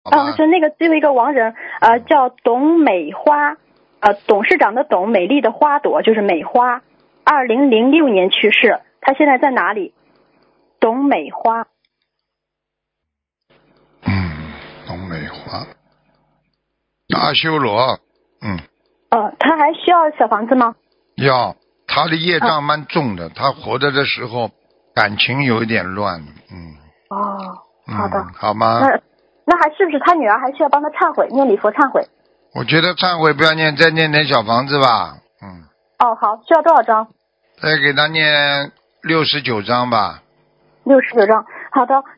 好吧？ 是那个最后一个亡人，叫董美花，董事长的董，美丽的花朵就是美花，2006年去世，她现在在哪里？董美花。 董美花，大修罗， 她还需要小房子吗？ 要，他的业障蛮重的，他活着的时候感情有一点乱， 好的， 好吗？ 那还是不是他女儿还需要帮他忏悔，念礼佛忏悔？ 我觉得忏悔不要念，再念点小房子吧， 好，需要多少张？ 再给他念69章吧。 69张，好的。